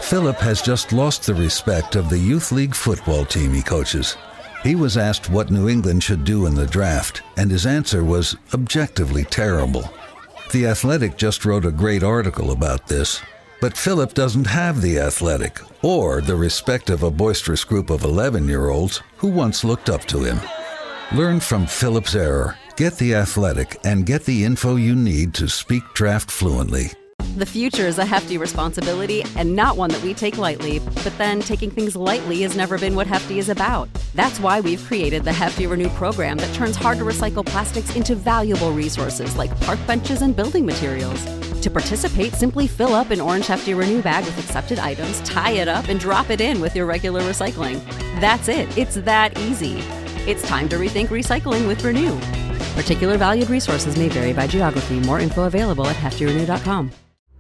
Philip has just lost the respect of the youth league football team he coaches. He was asked what New England should do in the draft, and his answer was objectively terrible. The Athletic just wrote a great article about this, but Philip doesn't have the Athletic or the respect of a boisterous group of 11-year-olds who once looked up to him. Learn from Philip's error, get the Athletic, and get the info you need to speak draft fluently. The future is a hefty responsibility and not one that we take lightly. But then taking things lightly has never been what Hefty is about. That's why we've created the Hefty Renew program that turns hard-to-recycle plastics into valuable resources like park benches and building materials. To participate, simply fill up an orange Hefty Renew bag with accepted items, tie it up, and drop it in with your regular recycling. That's it. It's that easy. It's time to rethink recycling with Renew. Particular valued resources may vary by geography. More info available at heftyrenew.com.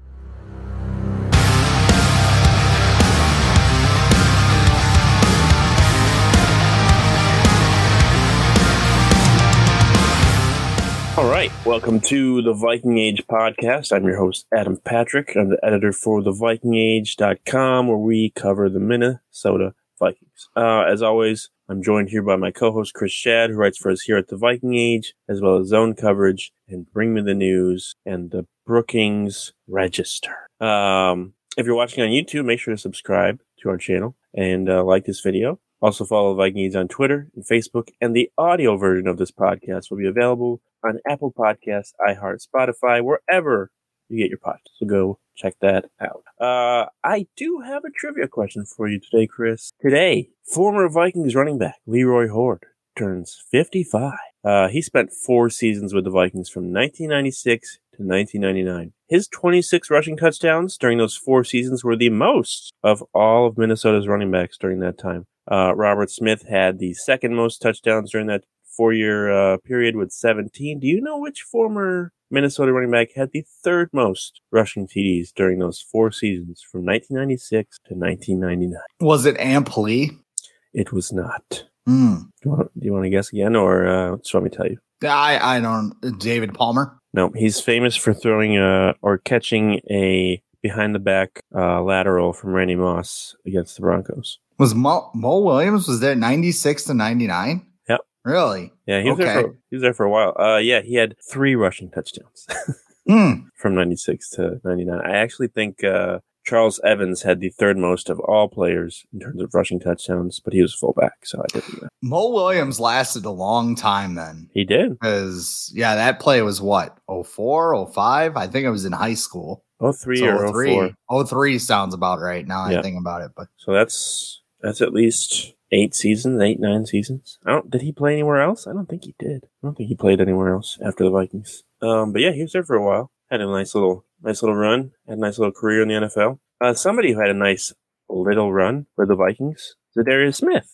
All right, welcome to the Viking Age podcast. I'm your host, Adam Patrick. I'm the editor for thevikingage.com, where we cover the Minnesota Vikings. As always, I'm joined here by my co-host, Chris Shad, who writes for us here at the Viking Age, as well as Zone Coverage and Bring Me the News and the Brookings Register. If you're watching on YouTube, make sure to subscribe to our channel and like this video. Also follow Viking Age on Twitter and Facebook, and the audio version of this podcast will be available on Apple Podcasts, iHeart, Spotify, wherever you get your podcasts. So go check that out. I do have a trivia question for you today, Chris. Today, former Vikings running back Leroy Hoard turns 55. He spent 4 seasons with the Vikings from 1996 to 1999. His 26 rushing touchdowns during those 4 seasons were the most of all of Minnesota's running backs during that time. Robert Smith had the second most touchdowns during that 4-year period with 17. Do you know which former Minnesota running back had the third most rushing TDs during those 4 seasons from 1996 to 1999? Was it Amp Lee? It was not. Do you want to guess again, or just want me to tell you? I don't. David Palmer? No, he's famous for throwing or catching a behind-the-back lateral from Randy Moss against the Broncos. Was Mo Williams, was there 96 to 99? Yep. Really? Yeah, he was there for a while. Yeah, he had 3 rushing touchdowns from 96 to 99. I actually think Charles Evans had the third most of all players in terms of rushing touchdowns, but he was fullback, so I didn't know. Mo Williams lasted a long time then. He did. Because, yeah, that play was what, 04, 05? I think I was in high school. 03 so or 04. 03 sounds about right now I think about it. But so that's at least 9 seasons. Did he play anywhere else? I don't think he did. I don't think he played anywhere else after the Vikings. But yeah, he was there for a while. Had a nice little run. Had a nice little career in the NFL. Somebody who had a nice little run with the Vikings, Zadarius Smith.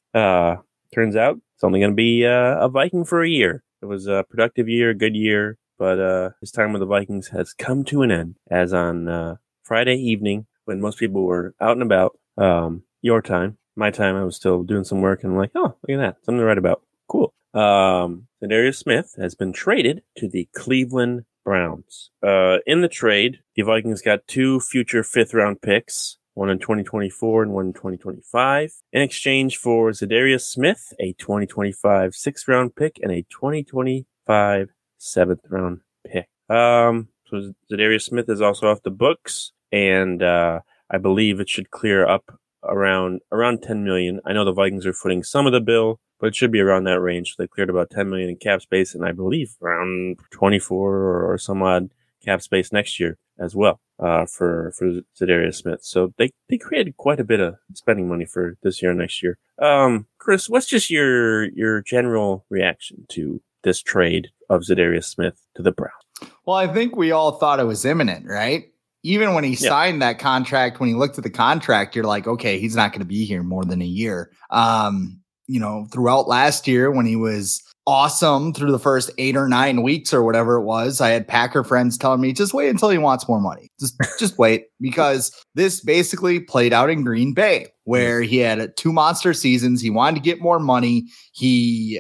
Turns out it's only going to be a Viking for a year. It was a productive year, a good year, but his time with the Vikings has come to an end. As on Friday evening, when most people were out and about, your time, my time, I was still doing some work, and I'm like, oh, look at that, something to write about. Cool. Zadarius Smith has been traded to the Cleveland Browns. In the trade, the Vikings got 2 future 5th-round picks, one in 2024 and one in 2025, in exchange for Zadarius Smith, a 2025 6th-round pick, and a 2025 7th-round pick. So Zadarius Smith is also off the books, and I believe it should clear up around $10 million. I know the Vikings are footing some of the bill, but it should be around that range. They cleared about $10 million in cap space, and I believe around 24 or some odd cap space next year as well for Zadarius Smith. So they created quite a bit of spending money for this year and next year. Chris, what's just your general reaction to this trade of Zadarius Smith to the Browns? Well, I think we all thought it was imminent, right? Even when he signed that contract, when he looked at the contract, you're like, okay, he's not going to be here more than a year. Throughout last year when he was awesome through the first 8 or 9 weeks or whatever it was, I had Packer friends telling me, just wait until he wants more money. Just wait, because this basically played out in Green Bay, where he had 2 monster seasons. He wanted to get more money. The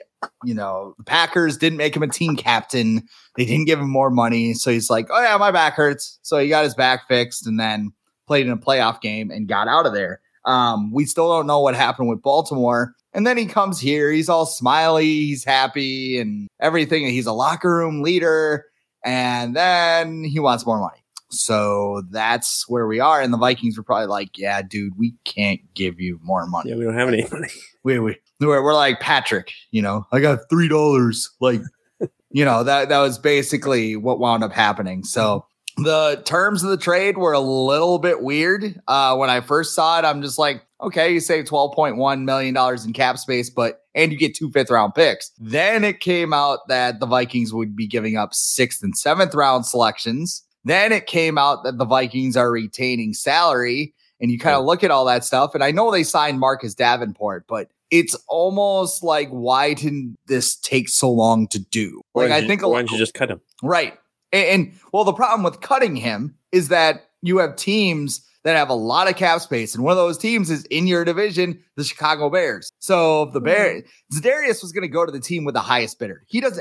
Packers didn't make him a team captain. They didn't give him more money. So he's like, oh yeah, my back hurts. So he got his back fixed. And then played in a playoff game and got out of there. We still don't know what happened with Baltimore. And then he comes here. He's all smiley. He's happy and everything. He's a locker room leader. And then he wants more money. So that's where we are. And the Vikings were probably like, yeah, dude, we can't give you more money. Yeah, we don't have any money. We're like, Patrick, I got $3. Like, that was basically what wound up happening. So the terms of the trade were a little bit weird. When I first saw it, I'm just like, okay, you save $12.1 million in cap space, and you get 2 5th-round picks. Then it came out that the Vikings would be giving up 6th and 7th round selections. Then it came out that the Vikings are retaining salary, and you kind of look at all that stuff. And I know they signed Marcus Davenport, but it's almost like, why didn't this take so long to do? Like, why don't you just cut him? Right. And the problem with cutting him is that you have teams that have a lot of cap space. And one of those teams is in your division, the Chicago Bears. So the Bears, Za'Darius was going to go to the team with the highest bidder. He doesn't,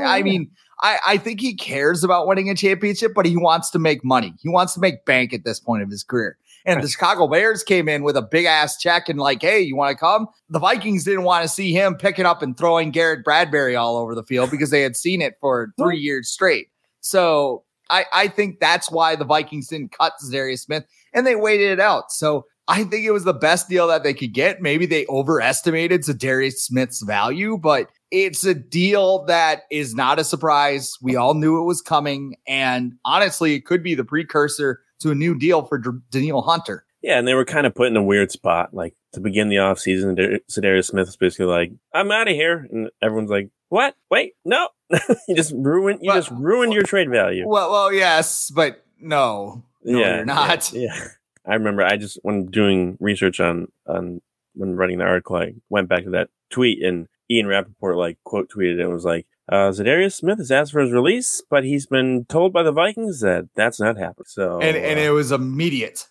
I think he cares about winning a championship, but he wants to make money. He wants to make bank at this point of his career. And the Chicago Bears came in with a big ass check and like, hey, you want to come? The Vikings didn't want to see him picking up and throwing Garrett Bradbury all over the field because they had seen it for 3 years straight. So I think that's why the Vikings didn't cut Za'Darius Smith and they waited it out. So I think it was the best deal that they could get. Maybe they overestimated Za'Darius Smith's value, but it's a deal that is not a surprise. We all knew it was coming. And honestly, it could be the precursor to a new deal for Danielle Hunter. Yeah, and they were kind of put in a weird spot. Like, to begin the offseason, Za'Darius Smith was basically like, I'm out of here. And everyone's like, what? Wait, no. you just ruined your trade value. Well, yes, but no, you're not. Yeah. I remember when doing research on when writing the article, I went back to that tweet and Ian Rappaport quote tweeted it and was like, Za'Darius Smith has asked for his release, but he's been told by the Vikings that that's not happening. So and it was immediate.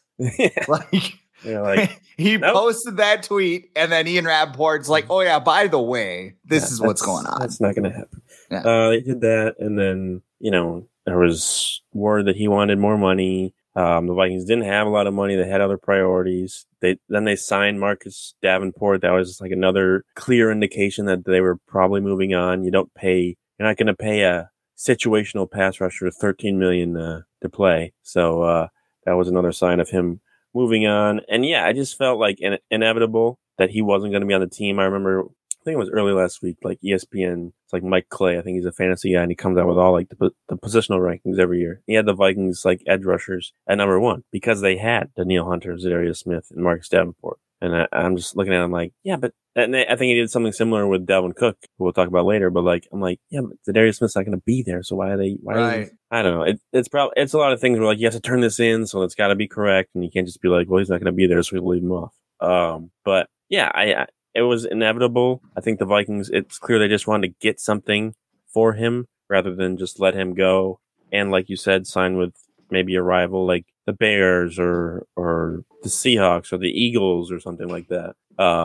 Yeah. He posted that tweet and then Ian Rappaport's like, oh yeah, by the way, this is what's going on. That's not going to happen. Yeah. They did that. And then, there was word that he wanted more money. The Vikings didn't have a lot of money. They had other priorities. Then they signed Marcus Davenport. That was like another clear indication that they were probably moving on. You're not going to pay a situational pass rusher $13 million to play. So that was another sign of him moving on. And yeah, I just felt like inevitable that he wasn't going to be on the team. I remember, I think it was early last week, ESPN, it's Mike Clay. I think he's a fantasy guy and he comes out with all the positional rankings every year. He had the Vikings edge rushers at number 1 because they had Danielle Hunter, Za'Darius Smith, and Marcus Davenport. And I'm just looking at him like, yeah, but and I think he did something similar with Dalvin Cook, who we'll talk about later. But I'm like, yeah, but Za'Darius Smith's not going to be there. So why are they? I don't know. It's a lot of things where you have to turn this in, so it's got to be correct, and you can't just be like, well, he's not going to be there, so we'll leave him off. But yeah, it was inevitable. I think the Vikings, it's clear they just wanted to get something for him rather than just let him go. And like you said, sign with maybe a rival like the Bears or the Seahawks or the Eagles or something like that.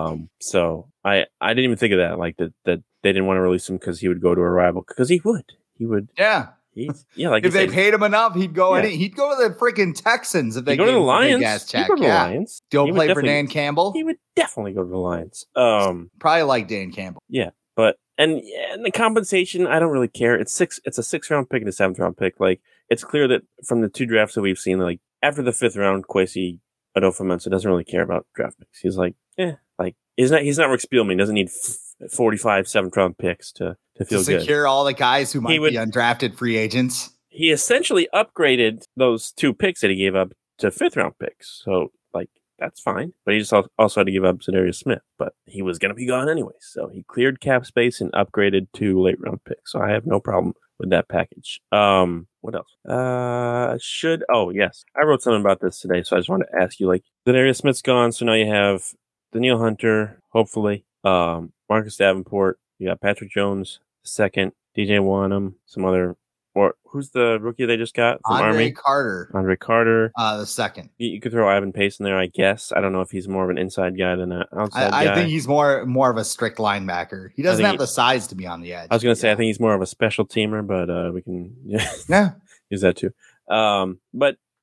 So I didn't even think of that, that they didn't want to release him because he would go to a rival, because he would. Yeah. If they paid him enough, he'd go. Yeah. He'd go to the freaking Texans if they go to the Lions. He'd go to the Lions. Go play for Dan Campbell. He would definitely go to the Lions. Probably like Dan Campbell. Yeah, but and the compensation, I don't really care. It's a 6th round pick and a 7th round pick. It's clear that from the 2 drafts that we've seen, after the 5th round, Kwesi Adofo-Mensah doesn't really care about draft picks. He's he's not Rick Spielman. He doesn't need 45 7th round picks to feel good. Secure all the guys who might be undrafted free agents. He essentially upgraded those 2 picks that he gave up to 5th round picks. So that's fine. But he just also had to give up Za'Darius Smith. But he was going to be gone anyway. So he cleared cap space and upgraded 2 late round picks. So I have no problem with that package. What else? Yes. I wrote something about this today. So I just wanted to ask you, Za'Darius Smith's gone. So now you have Danielle Hunter, hopefully, Marcus Davenport. You got Patrick Jones, second, DJ Wanham, some other, or who's the rookie they just got from Army? Andre Carter. The second. You could throw Ivan Pace in there, I guess. I don't know if he's more of an inside guy than an outside guy. I think he's more of a strict linebacker. He doesn't have the size to be on the edge. I was going to say, I think he's more of a special teamer, but we can use that too. But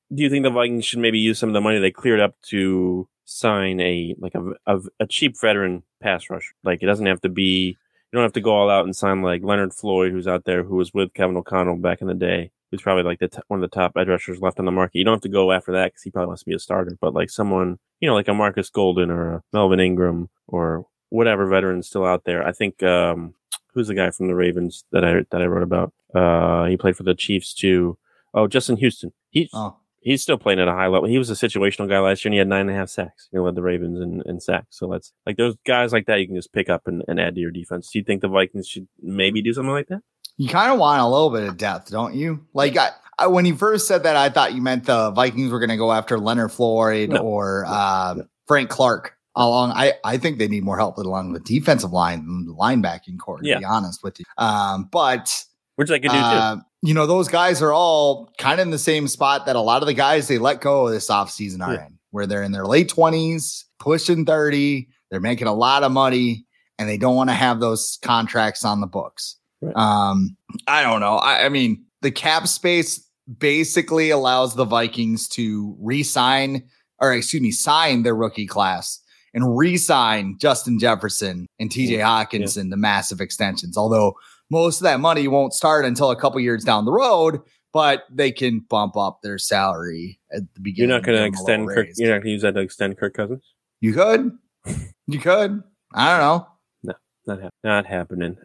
do you think the Vikings should maybe use some of the money they cleared up to sign a cheap veteran pass rusher? Like, it doesn't have to be, you don't have to go all out and sign like Leonard Floyd, who's out there, who was with Kevin O'Connell back in the day, who's probably like one of the top edge rushers left on the market. You don't have to go after that because he probably wants to be a starter, but like someone, like a Marcus Golden or a Melvin Ingram or whatever veteran's still out there. I think, who's the guy from the Ravens that I wrote about? He played for the Chiefs too. Oh, Justin Houston. He's still playing at a high level. He was a situational guy last year, and he had 9.5 sacks. He led the Ravens in sacks. So that's like those guys like that you can just pick up and add to your defense. Do you think the Vikings should maybe do something like that? You kind of want a little bit of depth, don't you? Like I when you first said that, I thought you meant the Vikings were going to go after Leonard Floyd or Frank Clark. I think they need more help along the defensive line than the linebacking core, to be honest with you. But which they could do too. Those guys are all kind of in the same spot that a lot of the guys they let go this offseason are in, where they're in their late 20s, pushing 30. They're making a lot of money, and they don't want to have those contracts on the books. Right. I don't know. I mean, the cap space basically allows the Vikings to sign their rookie class and re-sign Justin Jefferson and TJ Hawkinson to massive extensions. Although most of that money won't start until a couple years down the road, but they can bump up their salary at the beginning. You're not going to extend Kirk. You're not going to use that to extend Kirk Cousins. You could. I don't know. No, not happening.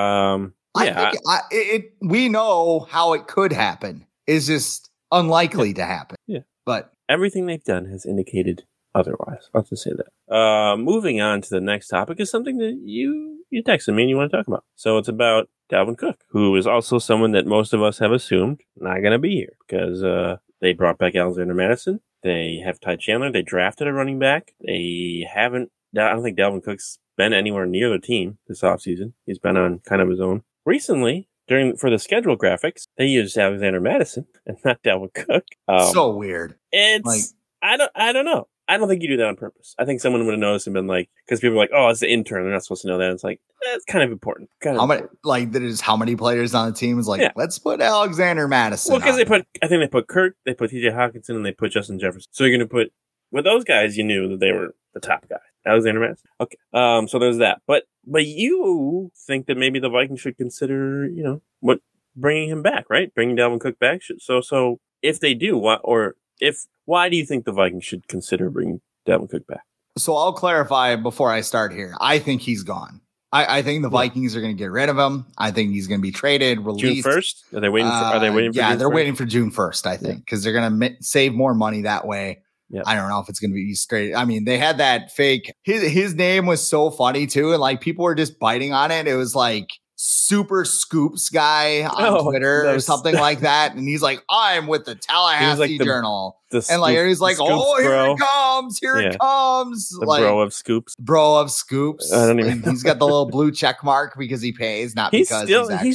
We know how it could happen. It's just unlikely to happen. Yeah, but everything they've done has indicated otherwise. I'll just say that. Moving on to the next topic is something that you texted me and you want to talk about. So it's about Dalvin Cook, who is also someone that most of us have assumed not going to be here because they brought back Alexander Mattison. They have Ty Chandler. They drafted a running back. I don't think Dalvin Cook's been anywhere near the team this offseason. He's been on kind of his own. Recently, for the schedule graphics, they used Alexander Mattison and not Dalvin Cook. So weird. It's I don't know. I don't think you do that on purpose. I think someone would have noticed and been like, because people are like, oh, it's the intern. They're not supposed to know that. And it's like, it's kind of important. There's how many players on the team is like, let's put Alexander Madison. Well, because I think they put Kirk, they put TJ Hawkinson, and they put Justin Jefferson. So you're going to put, with those guys, you knew that they were the top guy. Alexander Madison. Okay. So there's that. But you think that maybe the Vikings should consider, bringing him back, right? Bringing Dalvin Cook back. So if they do, why do you think the Vikings should consider bringing Dalvin Cook back? So I'll clarify before I start here. I think he's gone. I think the Vikings are going to get rid of him. I think he's going to be traded, released. June 1st? Are they waiting for Yeah, they're waiting for June 1st, I think, because they're going to save more money that way. Yep. I don't know if it's going to be straight. I mean, they had that fake. His name was so funny too. And like people were just biting on it. It was like Super Scoops guy on Twitter or something like that. And he's like, I'm with the Tallahassee Journal. He's like, oh, here it comes. Here it comes. The bro of Scoops. Bro of Scoops. I don't even He's got the little blue check mark because he pays, not because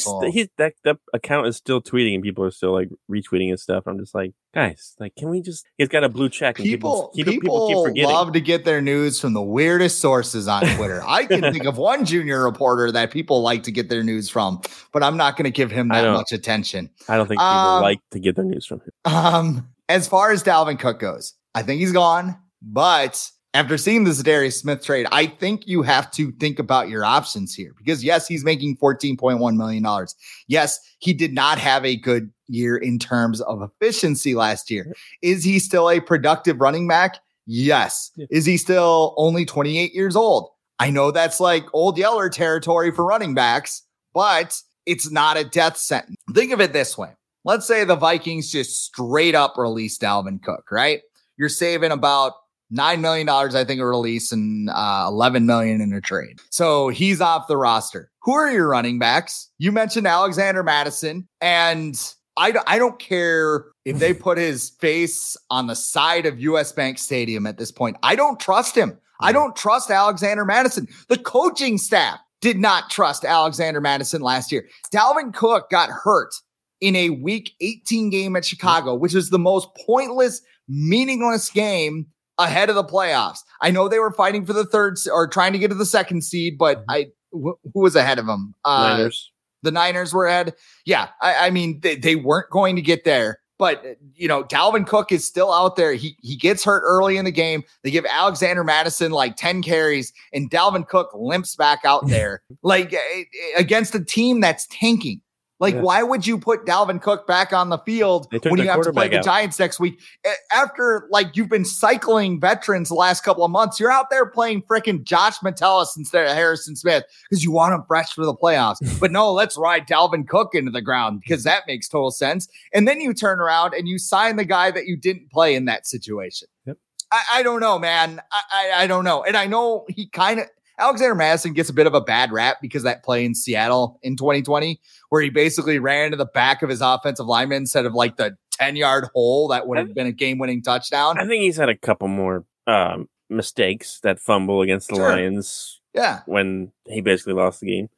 that account is still tweeting and people are still like retweeting his stuff. I'm just like, guys, like, can we just, he's got a blue check. And people keep forgetting. Love to get their news from the weirdest sources on Twitter. I can think of one junior reporter that people like to get their news from, but I'm not going to give him that much attention. I don't think people like to get their news from him. As far as Dalvin Cook goes, I think he's gone. But after seeing the Zadarius Smith trade, I think you have to think about your options here. Because, yes, he's making $14.1 million. Yes, he did not have a good year in terms of efficiency last year. Is he still a productive running back? Yes. Yeah. Is he still only 28 years old? I know that's like old Yeller territory for running backs, but it's not a death sentence. Think of it this way. Let's say the Vikings just straight up release Dalvin Cook, right? You're saving about $9 million, I think, a release and $11 million in a trade. So he's off the roster. Who are your running backs? You mentioned Alexander Mattison, and I don't care if they put his face on the side of US Bank Stadium at this point. I don't trust him. I don't trust Alexander Mattison. The coaching staff did not trust Alexander Mattison last year. Dalvin Cook got hurt in a week 18 game at Chicago, which is the most pointless, meaningless game ahead of the playoffs. I know they were fighting for the third or trying to get to the second seed, but who was ahead of them? Niners. The Niners were ahead. Yeah. I mean, they weren't going to get there. But, Dalvin Cook is still out there. He gets hurt early in the game. They give Alexander Mattison like 10 carries, and Dalvin Cook limps back out there like against a team that's tanking. Why would you put Dalvin Cook back on the field when you have to play the Giants next week? After, you've been cycling veterans the last couple of months, you're out there playing freaking Josh Metellus instead of Harrison Smith because you want him fresh for the playoffs. But no, let's ride Dalvin Cook into the ground because that makes total sense. And then you turn around and you sign the guy that you didn't play in that situation. Yep. I don't know, man. I don't know. And I know Alexander Mattison gets a bit of a bad rap because that play in Seattle in 2020, where he basically ran into the back of his offensive lineman instead of the 10-yard hole that would have been a game-winning touchdown. I think he's had a couple more mistakes, that fumble against the Lions. Yeah. When he basically lost the game.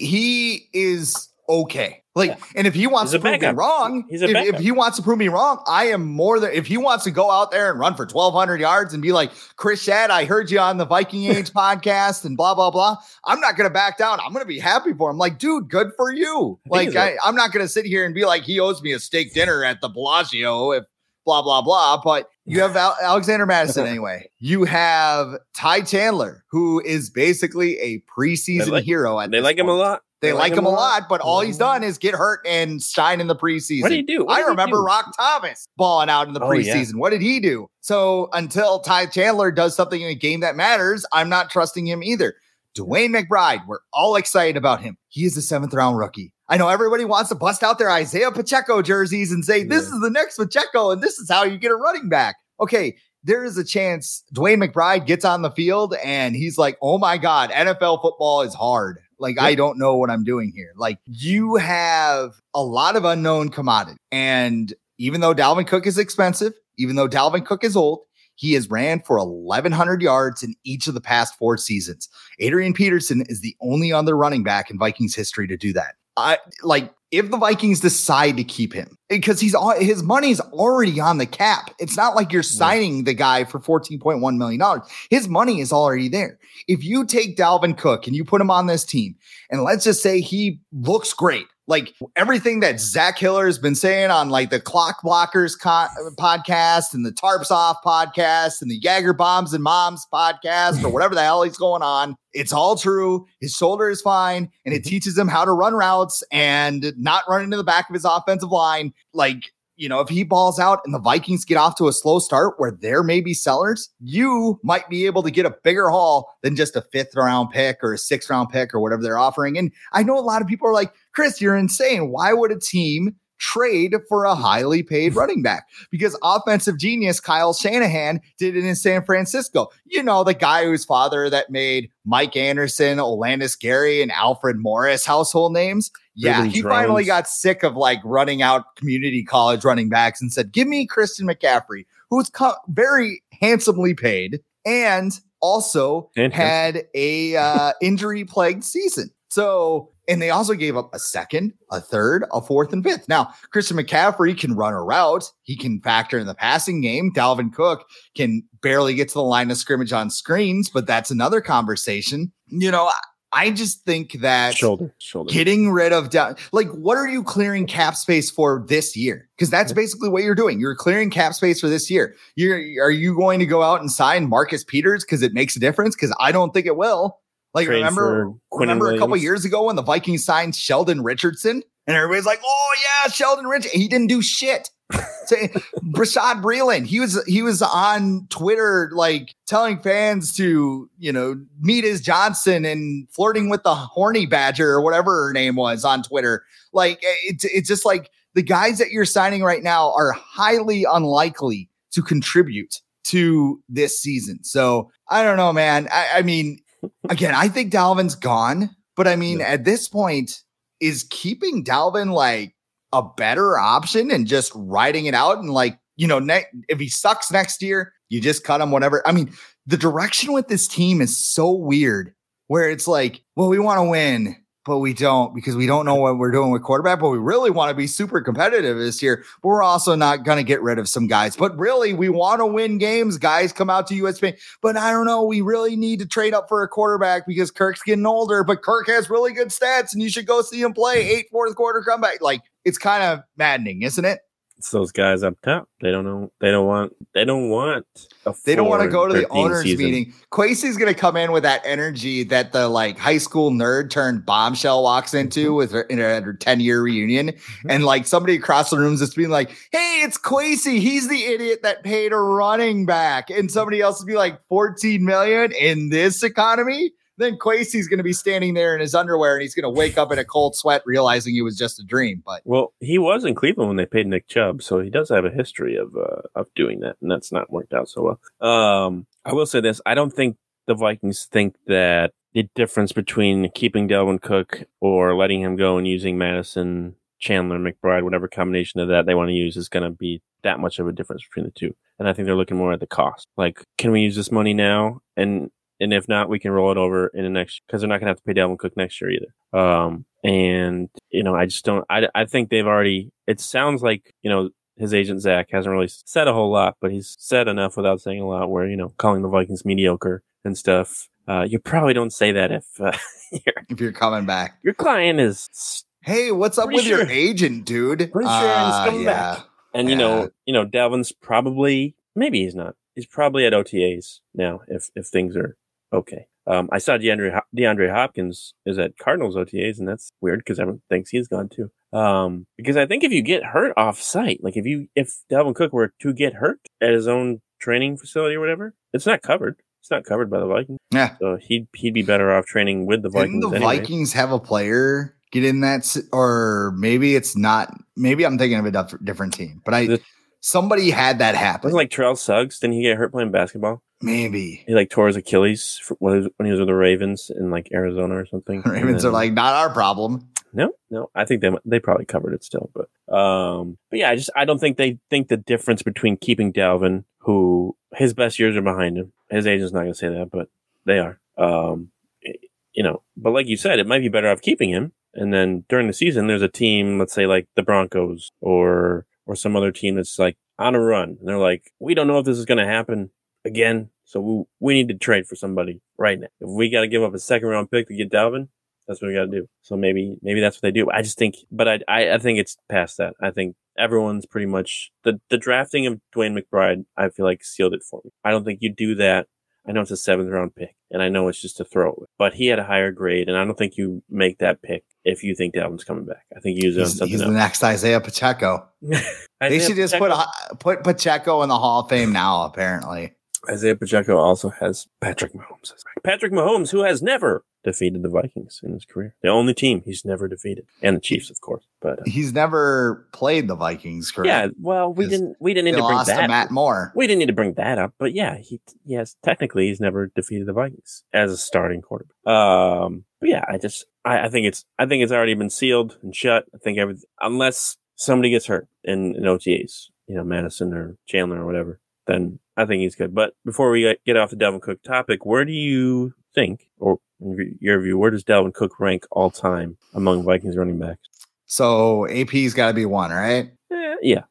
He is okay. And if he wants to prove me wrong, if he wants to prove me wrong, I am more than, if he wants to go out there and run for 1,200 yards and be like, Chris Shad, I heard you on the Viking Age podcast and blah, blah, blah. I'm not going to back down. I'm going to be happy for him. Dude, good for you. I'm not going to sit here and be like, he owes me a steak dinner at the Bellagio if blah, blah, blah. But you have Alexander Mattison anyway. You have Ty Chandler, who is basically a preseason hero. They like him a lot. They like him a lot, but all he's done is get hurt and shine in the preseason. What did he do? I remember Rock Thomas balling out in the preseason. Yeah. What did he do? So until Ty Chandler does something in a game that matters, I'm not trusting him either. DeWayne McBride, we're all excited about him. He is a 7th-round rookie. I know everybody wants to bust out their Isaiah Pacheco jerseys and say, this is the next Pacheco, and this is how you get a running back. Okay, there is a chance DeWayne McBride gets on the field and he's like, oh my God, NFL football is hard. I don't know what I'm doing here. You have a lot of unknown commodity. And even though Dalvin Cook is expensive, even though Dalvin Cook is old, he has ran for 1,100 yards in each of the past 4 seasons. Adrian Peterson is the only other running back in Vikings history to do that. If the Vikings decide to keep him, because his money's already on the cap. It's not like you're signing the guy for $14.1 million. His money is already there. If you take Dalvin Cook and you put him on this team, and let's just say he looks great, everything that Zach Hiller has been saying on the Clock Blockers podcast and the Tarps Off podcast and the Jagger Bombs and Moms podcast or whatever the hell he's going on. It's all true. His shoulder is fine and it teaches him how to run routes and not run into the back of his offensive line. If he balls out and the Vikings get off to a slow start where there may be sellers, you might be able to get a bigger haul than just a 5th-round pick or a 6th-round pick or whatever they're offering. And I know a lot of people are like, Chris, you're insane. Why would a team trade for a highly paid running back? Because offensive genius Kyle Shanahan did it in San Francisco. The guy whose father that made Mike Anderson, Olandis Gary, and Alfred Morris household names. Yeah, he finally got sick of running out community college running backs and said, give me Christian McCaffrey, who's very handsomely paid and also had a injury-plagued season. So, and they also gave up a 2nd, a 3rd, a 4th, and 5th. Now, Christian McCaffrey can run a route. He can factor in the passing game. Dalvin Cook can barely get to the line of scrimmage on screens, but that's another conversation. I just think that shoulder getting rid of what are you clearing cap space for this year? Because that's basically what you're doing. You're clearing cap space for this year. Are you going to go out and sign Marcus Peters because it makes a difference? Because I don't think it will. Remember a couple years ago when the Vikings signed Sheldon Richardson and everybody's like, oh yeah, Sheldon Richardson. He didn't do shit. So, Rashad Breeland, he was on Twitter telling fans to meet his Johnson and flirting with the horny badger or whatever her name was on Twitter. It's just the guys that you're signing right now are highly unlikely to contribute to this season. So I don't know, man. I mean, again, I think Dalvin's gone, but I mean, at this point, is keeping Dalvin a better option and just riding it out and if he sucks next year, you just cut him, whatever. I mean, the direction with this team is so weird where it's well, we want to win, but we don't because we don't know what we're doing with quarterback, but we really want to be super competitive this year, but we're also not going to get rid of some guys, but really we want to win games. Guys come out to US Bank, but I don't know. We really need to trade up for a quarterback because Kirk's getting older, but Kirk has really good stats and you should go see him play 8 fourth quarter comeback. It's kind of maddening, isn't it? It's those guys up top. They don't know. They don't want They don't want to go to the owners meeting. Kwesi's going to come in with that energy that the like high school nerd turned bombshell walks into with her in her 10-year reunion. And like somebody across the room is just being like, hey, it's Kwesi. He's the idiot that paid a running back. And somebody else would be like 14 million in this economy. Then Kwesi's going to be standing there in his underwear and he's going to wake up in a cold sweat realizing it was just a dream. But well, he was in Cleveland when they paid Nick Chubb, so he does have a history of doing that, and that's not worked out so well. I will say this: I don't think the Vikings think that the difference between keeping Dalvin Cook or letting him go and using Madison, Chandler, McBride, whatever combination of that they want to use, is going to be that much of a difference between the two. And I think they're looking more at the cost. Like, can we use this money now? And if not, we can roll it over in the next, because they're not going to have to pay Dalvin Cook next year either. And, you know, I just don't, I think they've already, it sounds like, you know, his agent Zach hasn't really said a whole lot, but he's said enough without saying a lot where, you know, calling the Vikings mediocre and stuff. You probably don't say that if you're coming back. Your client is, hey, what's up with your agent, dude? Pretty sure he's coming back. And, you know, Dalvin's probably, maybe he's not. He's probably at OTAs now if things are okay. I saw DeAndre Hopkins is at Cardinals OTAs, and that's weird because everyone thinks he's gone too. Because I think if you get hurt off site, like if Dalvin Cook were to get hurt at his own training facility or whatever, it's not covered. It's not covered by the Vikings. Yeah. So he'd be better off training with the Vikings. Didn't the Vikings have a player get in that, or maybe it's not? Maybe I'm thinking of a different team, but somebody had that happen. Wasn't like Terrell Suggs? Didn't he get hurt playing basketball? Maybe he like tore his Achilles when he was with the Ravens in like Arizona or something. Ravens are like, not our problem. No, I think they probably covered it still, but yeah, I don't think they think the difference between keeping Dalvin, who his best years are behind him. His agent's not going to say that, but they are. You know, but like you said, it might be better off keeping him. And then during the season, there's a team, let's say like the Broncos or some other team that's like on a run, and they're like, we don't know if this is going to happen again. So we need to trade for somebody right now. If we got to give up a 2nd round pick to get Dalvin, that's what we got to do. So maybe that's what they do. I just think, but I think it's past that. I think everyone's pretty much the drafting of Dwayne McBride, I feel like sealed it for me. I don't think you do that. I know it's a 7th round pick and I know it's just a throwaway, but he had a higher grade and I don't think you make that pick if you think Dalvin's coming back. I think you use it on something else. He's the next Isaiah Pacheco. They should just put Pacheco in the Hall of Fame now, apparently. Isaiah Pacheco also has Patrick Mahomes. Patrick Mahomes, who has never defeated the Vikings in his career. The only team he's never defeated. And the Chiefs, of course. But he's never played the Vikings, correct? Yeah, well, we didn't need to bring that up. Matt Moore. We didn't need to bring that up, but yeah, technically he's never defeated the Vikings as a starting quarterback. But yeah, I think it's already been sealed and shut. I think unless somebody gets hurt in OTAs, you know, Madison or Chandler or whatever, then I think he's good. But before we get off the Dalvin Cook topic, where do you think, or in your view, where does Dalvin Cook rank all time among Vikings running backs? So AP's got to be 1, right? Yeah.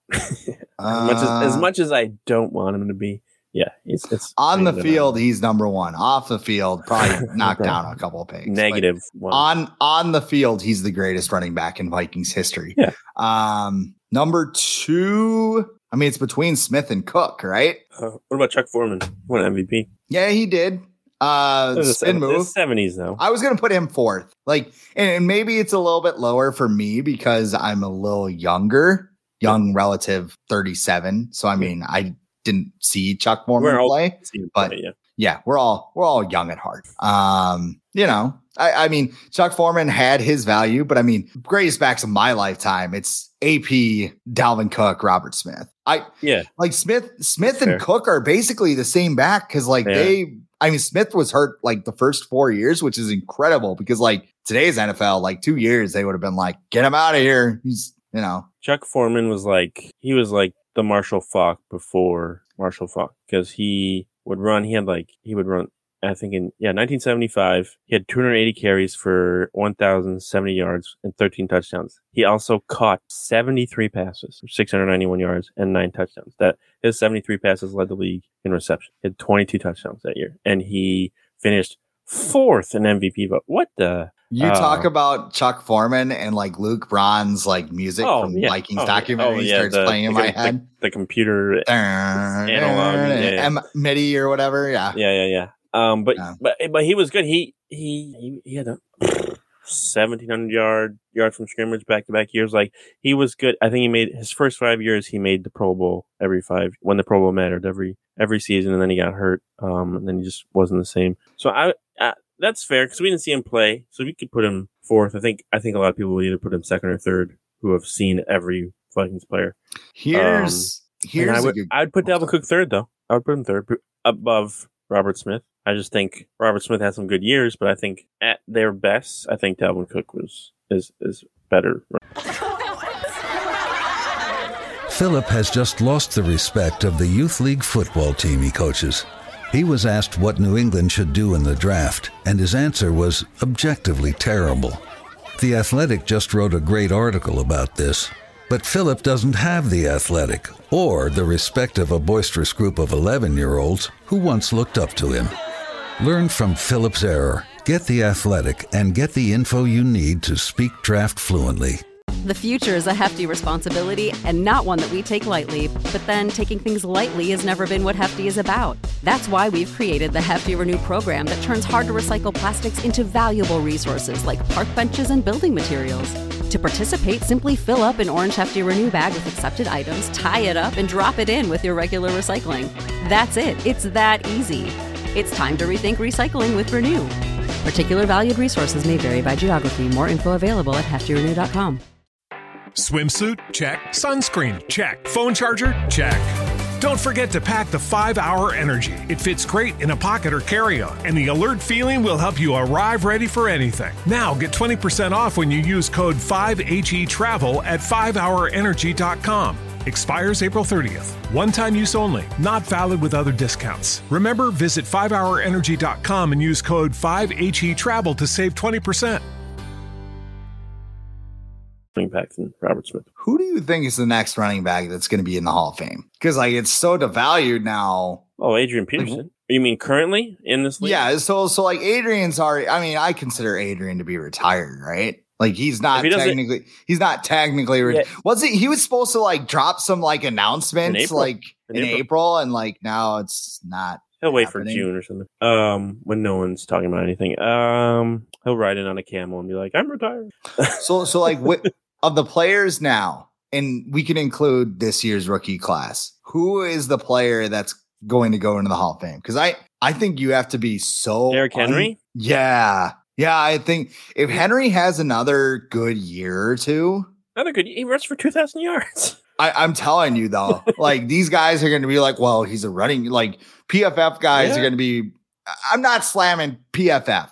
As much as I don't want him to be, yeah. It's on the field, he's number 1. Off the field, probably knocked down a couple of pigs. Negative one. On the field, he's the greatest running back in Vikings history. Yeah. Number 2. I mean, it's between Smith and Cook, right? What about Chuck Foreman? Won MVP. Yeah, he did. Spin move. 70s though. I was going to put him 4th. Like, and maybe it's a little bit lower for me because I'm a little young relative, 37. So I mean, I didn't see Chuck Foreman play, but yeah, we're all young at heart. You know, I mean, Chuck Foreman had his value, but I mean, greatest backs of my lifetime, it's AP, Dalvin Cook, Robert Smith. Like Smith and Cook are basically the same back because like Smith was hurt like the first 4 years, which is incredible because like today's NFL, like 2 years, they would have been like, get him out of here. He's, you know, Chuck Foreman was like the Marshall Faulk before Marshall Faulk because he would run, I think in 1975, he had 280 carries for 1,070 yards and 13 touchdowns. He also caught 73 passes for 691 yards and 9 touchdowns. That his 73 passes led the league in reception. He had 22 touchdowns that year, and he finished 4th in MVP vote. What the? You talk about Chuck Foreman and like Luke Braun's like music from Vikings documentary starts playing in my head. The computer analog MIDI or whatever. Yeah. But he was good. He had a 1,700 yard from scrimmage back-to-back years. Like, he was good. I think he made his first 5 years. He made the Pro Bowl when the Pro Bowl mattered every season, and then he got hurt. And then he just wasn't the same. So I that's fair because we didn't see him play. So we could put him fourth. I think a lot of people would either put him second or third who have seen every Vikings player. I'd put Dalvin Cook third though. I would put him third above Robert Smith. I just think Robert Smith had some good years, but I think at their best, I think Dalvin Cook is better. Philip has just lost the respect of the youth league football team he coaches. He was asked what New England should do in the draft, and his answer was objectively terrible. The Athletic just wrote a great article about this, but Philip doesn't have the Athletic or the respect of a boisterous group of 11-year-olds who once looked up to him. Learn from Philip's error, get the Athletic, and get the info you need to speak draft fluently. The future is a hefty responsibility and not one that we take lightly, but then taking things lightly has never been what Hefty is about. That's why we've created the Hefty Renew program that turns hard-to-recycle plastics into valuable resources like park benches and building materials. To participate, simply fill up an orange Hefty Renew bag with accepted items, tie it up, and drop it in with your regular recycling. That's it. It's that easy. It's time to rethink recycling with Renew. Particular valued resources may vary by geography. More info available at heftyrenew.com. Swimsuit? Check. Sunscreen? Check. Phone charger? Check. Don't forget to pack the 5-Hour Energy. It fits great in a pocket or carry-on, and the alert feeling will help you arrive ready for anything. Now get 20% off when you use code 5HETRAVEL at 5hourenergy.com. Expires April 30th. One-time use only. Not valid with other discounts. Remember, visit 5hourenergy.com and use code 5HETRAVEL to save 20%. Running back than Robert Smith. Who do you think is the next running back that's going to be in the Hall of Fame? Because like it's so devalued now. Oh, Adrian Peterson. You mean currently in this league? Yeah. So like Adrian's already. I mean, I consider Adrian to be retired, right? Like he's not technically. Yeah. Was it? He was supposed to like drop some like announcements in April, and like now it's not. He'll wait for June or something. When no one's talking about anything. He'll ride in on a camel and be like, "I'm retired." So like of the players now, and we can include this year's rookie class. Who is the player that's going to go into the Hall of Fame? Because I think you have to be so Derrick Henry. Yeah. I think if Henry has another good year or two, he rushed for 2,000 yards. I'm telling you though, like these guys are going to be like, well, he's a running like PFF guys are going to be. I'm not slamming PFF.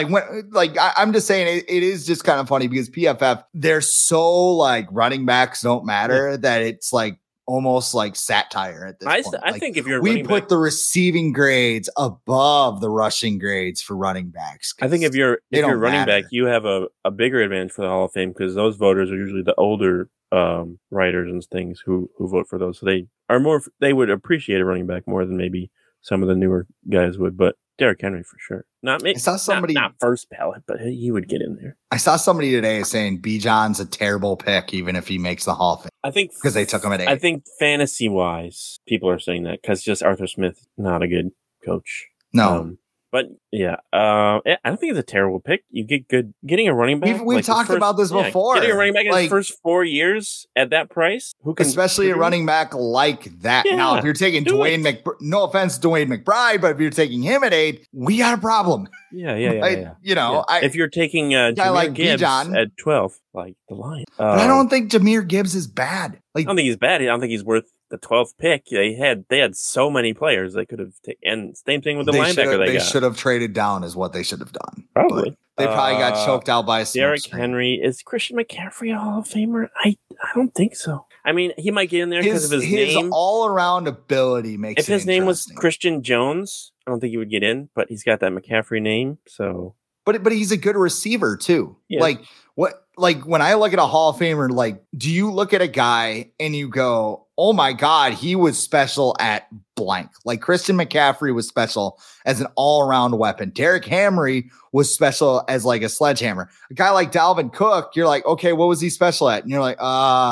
I'm just saying it is just kind of funny because PFF, they're so like running backs don't matter that it's like almost like satire at this point. I think if you're we put the receiving grades above the rushing grades for running backs. I think if you're running back, you have a bigger advantage for the Hall of Fame because those voters are usually the older writers and things who vote for those. So they would appreciate a running back more than maybe some of the newer guys would, but Derrick Henry for sure. Not first ballot, but he would get in there. I saw somebody today saying Bijan's a terrible pick, even if he makes the Hall of Fame. I think because they took him at 8. I think fantasy wise, people are saying that because just Arthur Smith, not a good coach. No. But yeah, I don't think it's a terrible pick. You get getting a running back. We've talked about this before. Getting a running back in the first 4 years at that price, especially a running back like that. Yeah, now, if you're taking no offense, Dwayne McBride, but if you're taking him at 8, we got a problem. Yeah. If you're taking guy like Gibbs Bijan at 12, like the Lions, but I don't think Jahmyr Gibbs is bad. I don't think he's bad. I don't think he's worth the 12th pick. They had so many players they could have taken. And same thing with the linebacker they got. They should have traded down is what they should have done. Probably. But they probably got choked out by a Derrick Henry. Is Christian McCaffrey a Hall of Famer? I don't think so. I mean, he might get in there because of his name. His all-around ability makes If his name was Christian Jones, I don't think he would get in, but he's got that McCaffrey name, so But he's a good receiver too. Yeah. Like when I look at a Hall of Famer, like, do you look at a guy and you go, oh my God, he was special at blank. Like Christian McCaffrey was special as an all-around weapon. Derrick Henry was special as like a sledgehammer. A guy like Dalvin Cook, you're like, okay, what was he special at? And you're like,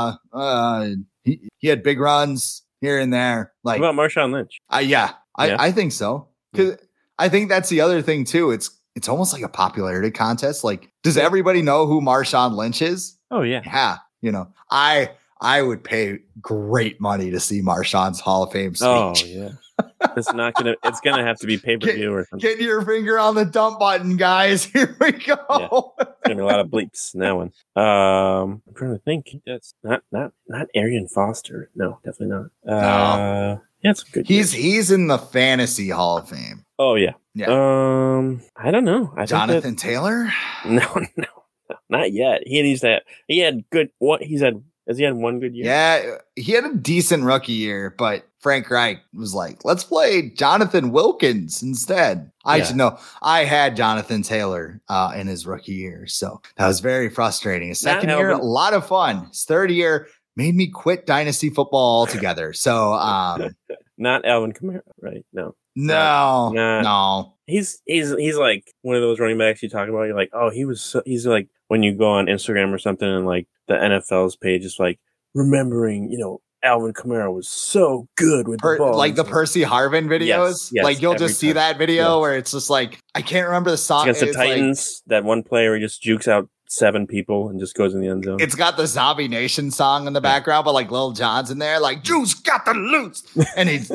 he had big runs here and there. Like, what about Marshawn Lynch? I think so. Because I think that's the other thing too. It's almost like a popularity contest. Like, does everybody know who Marshawn Lynch is? Oh yeah. Yeah. You know, I would pay great money to see Marshawn's Hall of Fame speech. Oh yeah. It's gonna have to be pay-per-view or something. Get your finger on the dump button, guys. Here we go. Yeah. Gonna be a lot of bleeps in that one. I'm trying to think. That's not Arian Foster. No, definitely not. No. Yeah, it's good. He's in the Fantasy Hall of Fame. Oh yeah. Yeah. I don't know. Jonathan Taylor? No, not yet. He had good. Has he had one good year? Yeah, he had a decent rookie year, but Frank Reich was like, let's play Jonathan Wilkins instead. I had Jonathan Taylor in his rookie year, so that was very frustrating. His second year, a lot of fun. His third year made me quit Dynasty football altogether. So not Alvin Kamara, right? No. He's like one of those running backs you talk about. You're like, oh, he's like when you go on Instagram or something and like the NFL's page is like remembering, Alvin Kamara was so good with the ball. Like the Percy Harvin videos. Yes, like you'll just see that video where it's just like, I can't remember the song. It's against the Titans, that one play where he just jukes out 7 people and just goes in the end zone. It's got the Zombie Nation song in the background, but like Lil Jon's in there, like Juice got the loose. And he's,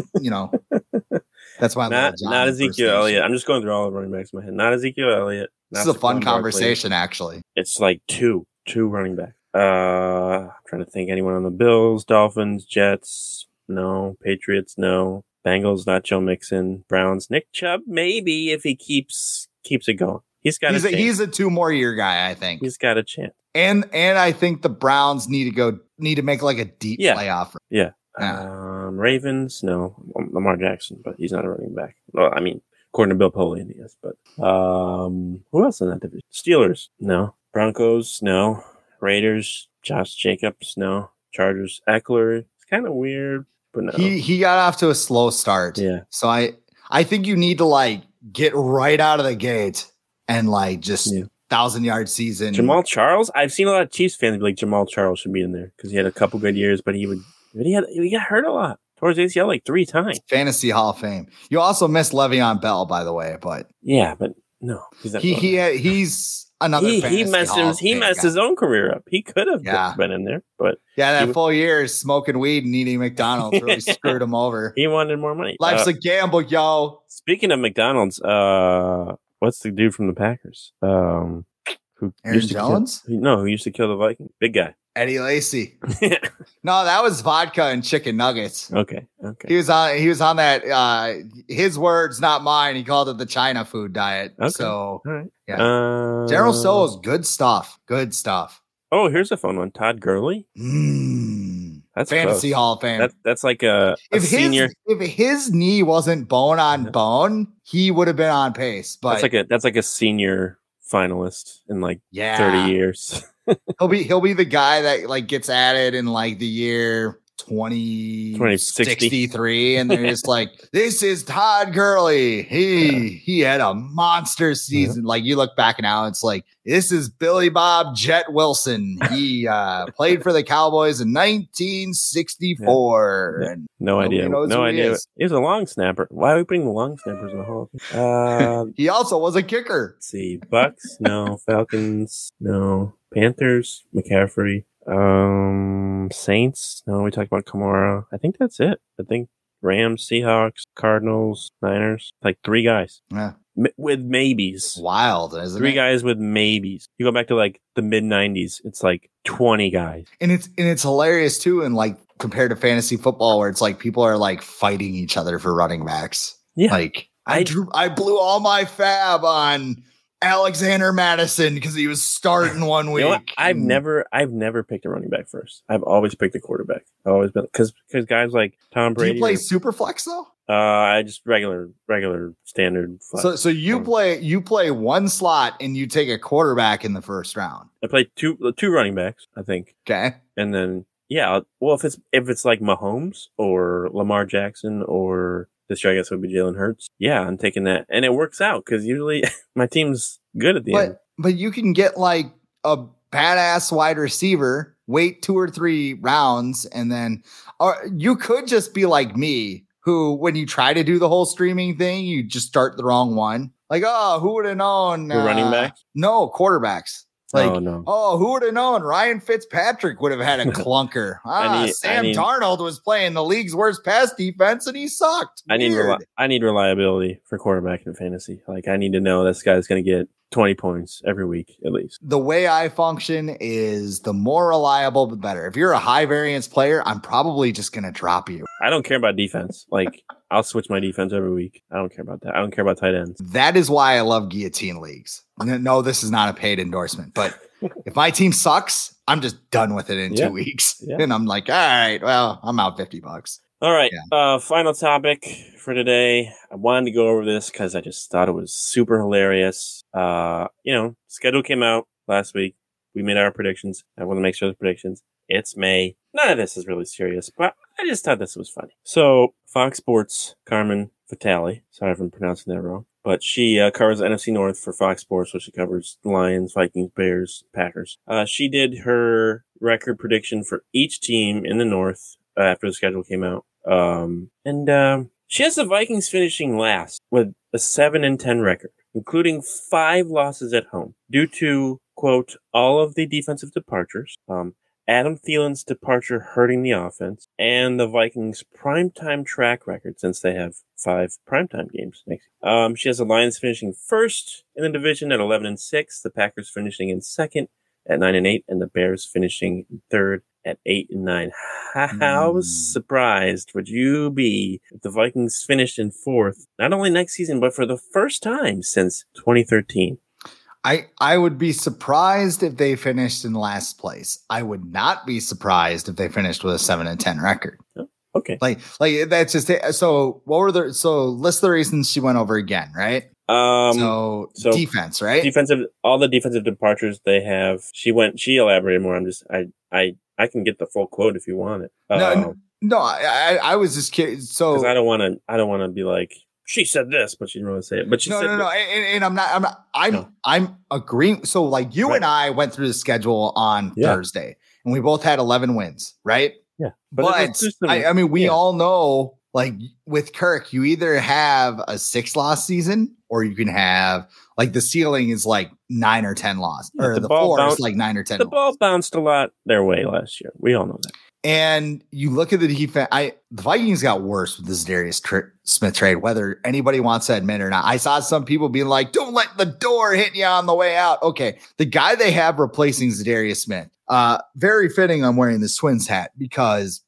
that's why not Ezekiel Elliott. I'm just going through all the running backs in my head. Not Ezekiel Elliott. This is a fun conversation, actually. It's like two running backs. I'm trying to think anyone on the Bills, Dolphins, Jets. No. Patriots. No. Bengals, not Joe Mixon. Browns, Nick Chubb. Maybe if he keeps it going. He's a 2 more year guy, I think. He's got a chance. And I think the Browns need to make like a deep playoff. Yeah. Ravens, no. Lamar Jackson, but he's not a running back. Well, I mean, according to Bill Polian, he is. But who else in that division? Steelers, no. Broncos, no. Raiders, Josh Jacobs, no. Chargers, Eckler. It's kind of weird, but no. He got off to a slow start. Yeah. So I think you need to like get right out of the gate and like just 1,000-yard season. Jamal Charles. I've seen a lot of Chiefs fans be like Jamal Charles should be in there because he had a couple good years, but he got hurt a lot. Towards ACL like 3 times. Fantasy Hall of Fame. You also missed Le'Veon Bell, by the way, but no, he's another. He messed his own career up. He could have been in there, but that full year smoking weed and eating McDonald's really screwed him over. He wanted more money. Life's a gamble, yo. Speaking of McDonald's, what's the dude from the Packers? Who Aaron Jones? Who used to kill the Vikings? Big guy. Eddie Lacy. No, that was vodka and chicken nuggets. Okay. He was on that. His words, not mine. He called it the China food diet. Okay. So, all right. Yeah. General Tso's good stuff. Good stuff. Oh, here's a fun one. Todd Gurley. That's Fantasy close. Hall of Fame. That's like a senior. If his knee wasn't bone on bone, he would have been on pace. But that's like a senior finalist in like 30 years. He'll be the guy that like gets added in like the year 2063, and they're just like, this is Todd Gurley. He had a monster season. Like you look back now, it's like, this is Billy Bob Jet Wilson. He played for the Cowboys in 1964. Yeah. No idea. No idea. He was a long snapper. Why are we putting the long snappers in the Hall of Fame? He also was a kicker. Let's see. Bucks, no. Falcons, no. Panthers, McCaffrey. Saints, no. We talked about Kamara. I think that's it. I think Rams, Seahawks, Cardinals, Niners. Like 3 guys. Yeah. With maybes. Wild, isn't it? 3 guys with maybes. You go back to like the mid 90s, it's like 20 guys. And it's hilarious too. And like compared to fantasy football, where it's like people are like fighting each other for running backs. Yeah. Like I blew all my fab on Alexander Madison because he was starting one week. You know what? I've never picked a running back first. I've always picked a quarterback. I've always been because guys like Tom Brady. Do you play Superflex though? I just regular standard. So you play one slot and you take a quarterback in the first round. I play two running backs, I think. Okay. And then if it's like Mahomes or Lamar Jackson or this year I guess it would be Jalen Hurts. Yeah, I'm taking that, and it works out because usually my team's good at the end. But you can get like a badass wide receiver, wait 2 or 3 rounds, and then you could just be like me, who when you try to do the whole streaming thing, you just start the wrong one. Like, who would have known? Running backs? No, quarterbacks. Like, no. Who would have known? Ryan Fitzpatrick would have had a clunker. Sam Darnold was playing the league's worst pass defense, and he sucked. I need reliability for quarterback in fantasy. Like, I need to know this guy's going to get 20 points every week, at least. The way I function is the more reliable, the better. If you're a high variance player, I'm probably just going to drop you. I don't care about defense. Like, I'll switch my defense every week. I don't care about that. I don't care about tight ends. That is why I love guillotine leagues. No, this is not a paid endorsement, but if my team sucks, I'm just done with it in 2 weeks. Yeah. And I'm like, all right, well, I'm out $50. All right. Yeah. Final topic for today. I wanted to go over this because I just thought it was super hilarious. Schedule came out last week. We made our predictions. I want to make sure the predictions. It's May. None of this is really serious, but I just thought this was funny. So Fox Sports, Carmen Vitale, sorry if I'm pronouncing that wrong, but she covers the NFC North for Fox Sports, which she covers Lions, Vikings, Bears, Packers. She did her record prediction for each team in the North after the schedule came out. She has the Vikings finishing last with a 7-10 record, including 5 losses at home due to, quote, all of the defensive departures, Adam Thielen's departure hurting the offense, and the Vikings' primetime track record since they have 5 primetime games next year. She has the Lions finishing first in the division at 11-6, the Packers finishing in second at 9-8, and the Bears finishing third at 8-9. How surprised would you be if the Vikings finished in fourth, not only next season, but for the first time since 2013? I would be surprised if they finished in last place. I would not be surprised if they finished with a 7-10 record. Oh, okay. Like that's just it. So list the reasons she went over again, right? So defense, right? All the defensive departures they have. She elaborated more. I can get the full quote if you want it. I was just curious. So because I don't want to be like, she said this, but she didn't really say it. But she said no. And I'm agreeing. So like you and I went through the schedule on Thursday, and we both had 11 wins, right? Yeah. But we all know, like with Kirk, you either have a 6-loss season, or you can have like the ceiling is like 9 or 10 loss, or the floor is like 9 or 10. The ball bounced a lot their way last year. We all know that. And you look at the defense. The Vikings got worse with this Zadarius Smith trade, whether anybody wants to admit it or not. I saw some people being like, "Don't let the door hit you on the way out." Okay, the guy they have replacing Zadarius Smith, very fitting. I'm wearing this Twins hat because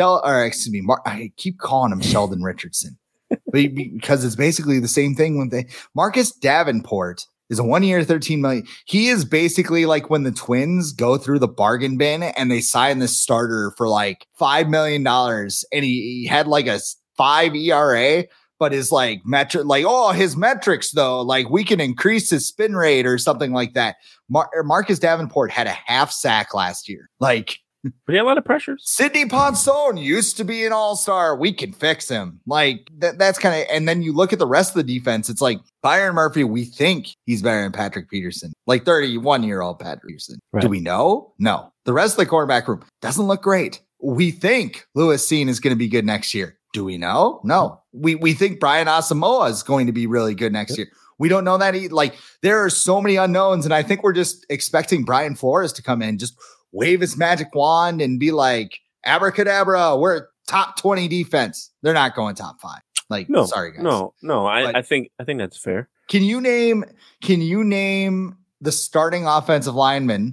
I keep calling him Sheldon Richardson, because it's basically the same thing. When Marcus Davenport is a 1-year, $13 million. He is basically like when the Twins go through the bargain bin and they sign this starter for like $5 million, and he had like a 5 ERA, but his like his metrics though, like we can increase his spin rate or something like that. Marcus Davenport had a half sack last year. But he had a lot of pressures. Sidney Ponson used to be an all-star. We can fix him. Like that's kind of, and then you look at the rest of the defense. It's like Byron Murphy. We think he's better than Patrick Peterson, like 31-year-old Patrick Peterson. Right. Do we know? No. The rest of the quarterback room doesn't look great. We think Lewis Cine is going to be good next year. Do we know? No. We think Brian Asamoah is going to be really good next year. We don't know that. There are so many unknowns, and I think we're just expecting Brian Flores to come in, just wave his magic wand and be like, abracadabra, we're top 20 defense. They're not going top 5. No, sorry guys. No. I think that's fair. Can you name the starting defensive lineman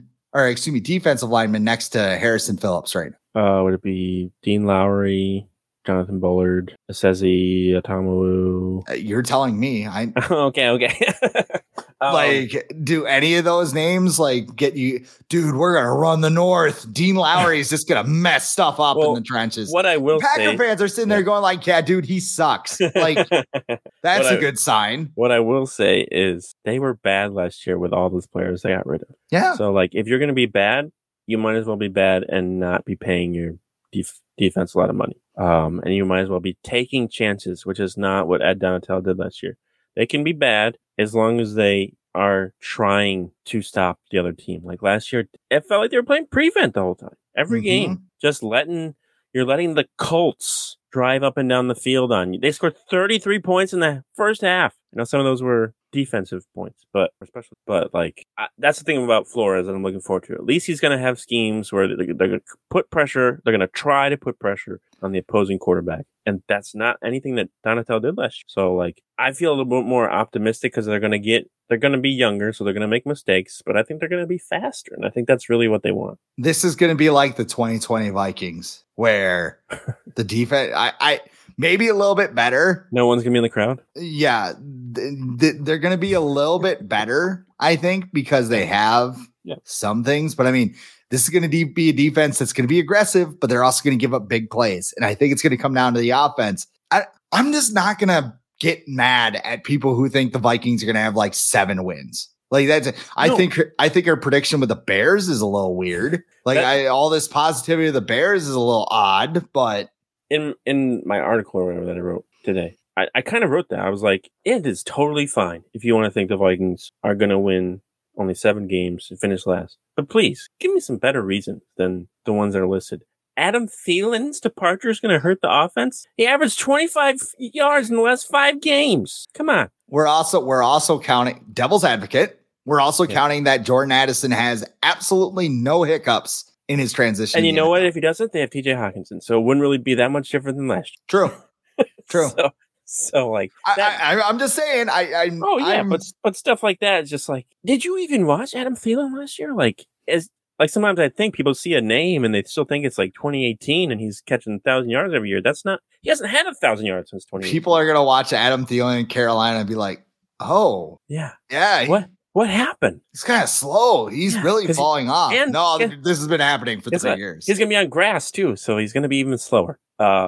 next to Harrison Phillips right now? Would it be Dean Lowry, Jonathan Bullard, Asezi Atamu? You're telling me. Okay. Like, do any of those names like get you, dude? We're gonna run the North. Dean Lowry is just gonna mess stuff up in the trenches. What I will Packer say, fans are sitting there going like, "Yeah, dude, he sucks." Like, that's a good sign. What I will say is they were bad last year with all those players they got rid of. Yeah. So like, if you're gonna be bad, you might as well be bad and not be paying your defense a lot of money. And you might as well be taking chances, which is not what Ed Donatell did last year. They can be bad as long as they are trying to stop the other team. Like last year, it felt like they were playing prevent the whole time. Every game, just letting the Colts drive up and down the field on you. They scored 33 points in the first half. You know, some of those were defensive points, but that's the thing about Flores that I'm looking forward to. At least he's going to have schemes where they're going to put pressure. They're going to try to put pressure on the opposing quarterback. And that's not anything that Donatell did last year. So like, I feel a little bit more optimistic because they're going to be younger. So they're going to make mistakes, but I think they're going to be faster. And I think that's really what they want. This is going to be like the 2020 Vikings where the defense, I maybe a little bit better. No one's going to be in the crowd. Yeah. They're going to be a little bit better, I think, because they have some things. But I mean, this is going to be a defense that's going to be aggressive, but they're also going to give up big plays. And I think it's going to come down to the offense. I'm just not going to get mad at people who think the Vikings are going to have like 7 wins. Like I think our prediction with the Bears is a little weird. Like all this positivity of the Bears is a little odd, but in my article or whatever that I wrote today, I kind of wrote that. I was like, it is totally fine if you want to think the Vikings are going to win only 7 games and finish last. But please, give me some better reasons than the ones that are listed. Adam Thielen's departure is going to hurt the offense. He averaged 25 yards in the last 5 games. Come on. We're also counting devil's advocate. We're also counting that Jordan Addison has absolutely no hiccups in his transition. And you know what? If he doesn't, they have TJ Hawkinson. So it wouldn't really be that much different than last year. True. So like, I'm just saying. But stuff like that is just like, did you even watch Adam Thielen last year? Like sometimes I think people see a name and they still think it's like 2018 and he's catching 1,000 yards every year. That's not. He hasn't had 1,000 yards since 2018. People are gonna watch Adam Thielen in Carolina and be like, "Oh, yeah. What happened? He's kind of slow. He's really falling off." This has been happening for 3 years. He's gonna be on grass too, so he's gonna be even slower.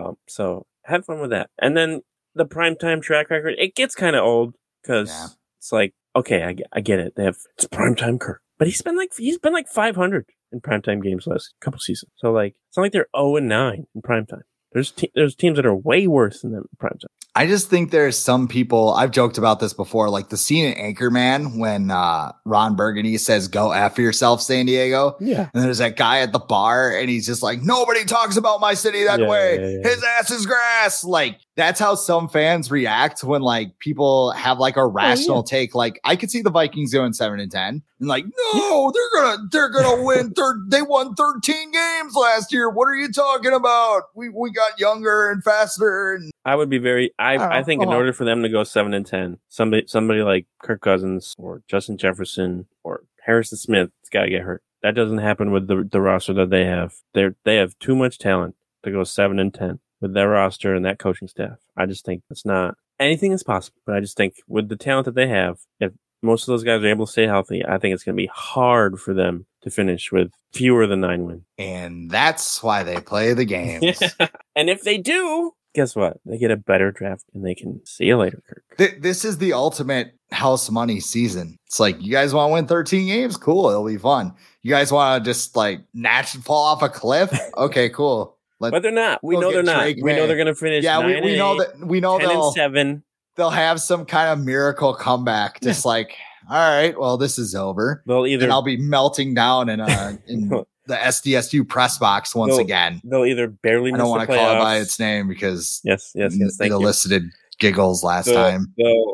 So have fun with that. And then the primetime track record, it gets kind of old because it's like, okay, I get it. It's primetime Kirk, but he's been like 500 in primetime games last couple seasons. So like, it's not like they're 0-9 in primetime. There's teams that are way worse than them in primetime. I just think there's some people, I've joked about this before, like the scene in Anchorman when Ron Burgundy says, "Go F yourself, San Diego." Yeah. And there's that guy at the bar and he's just like, "Nobody talks about my city that way. Yeah. His ass is grass." Like, that's how some fans react when like people have like a rational take. Like, I could see the Vikings going 7-10 and like, no, they're gonna win. They won 13 games last year. What are you talking about? We got younger and faster. And I would be very. I think in order for them to go 7-10, somebody like Kirk Cousins or Justin Jefferson or Harrison Smith has got to get hurt. That doesn't happen with the roster that they have. They have too much talent to go 7-10 with their roster and that coaching staff. I just think it's not. Anything is possible, but I just think with the talent that they have, if most of those guys are able to stay healthy, I think it's going to be hard for them to finish with fewer than 9 wins. And that's why they play the games. And if they do, guess what? They get a better draft and they can see you later, Kirk. This is the ultimate house money season. It's like, you guys want to win 13 games? Cool. It'll be fun. You guys want to just like fall off a cliff? Okay, cool. But they're not. We know they're not. We know they're going to finish. Yeah, we know that. We know 10-7. They'll have some kind of miracle comeback. Just like, all right, well, this is over. And I'll be melting down in the SDSU press box once again. They'll either barely miss the playoffs. I don't want to call it by its name because yes, it elicited giggles last time.